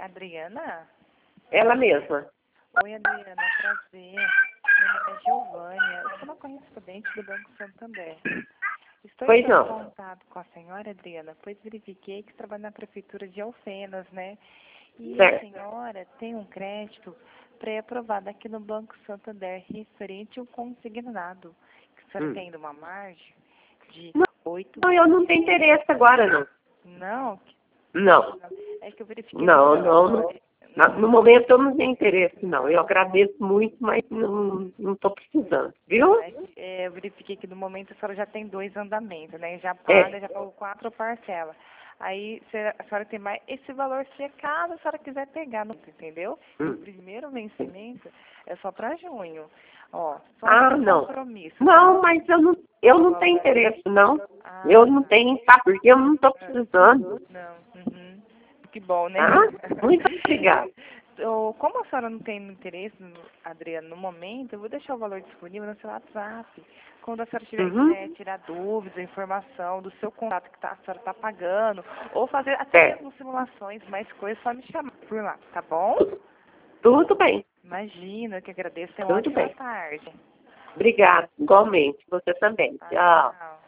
Adriana? Ela mesma. Oi, Adriana, prazer. Meu nome é Giovânia. Eu sou uma correspondente do Banco Santander. Estou Pois entrando em não. contato com a senhora, Adriana, pois verifiquei que trabalha na prefeitura de Alfenas, né? E a Certo. senhora tem um crédito pré-aprovado aqui no Banco Santander referente ao consignado. Que a senhora tem uma margem de Não, 8. não, eu não tenho interesse agora, não. Não, Não. é que eu verifiquei Não, que no momento eu não tenho interesse, não. Eu agradeço muito, mas não estou precisando, viu? eu verifiquei que no momento a senhora já tem 2 andamentos, né? Já É. já pagou 4 parcelas. Aí a senhora tem mais esse valor se caso a senhora quiser pegar, não entendeu? O primeiro vencimento é só para junho. Ó, só um Não. compromisso. Não, mas eu não tenho interesse, não. Eu não tenho, tá? Porque eu não estou precisando. Não. Uhum. Que bom, né? Tá? Muito obrigada. Como a senhora não tem interesse, Adriana, no momento, eu vou deixar o valor disponível no seu WhatsApp. Quando a senhora quiser tirar dúvidas, informação do seu contrato que a senhora está pagando, ou fazer até mesmo simulações, mais coisas, só me chamar por lá, tá bom? Tudo bem. Imagina, eu que agradeço. Tenha uma Tudo ótima bem. tarde. Obrigada. Igualmente. Você também. Tchau. Tchau.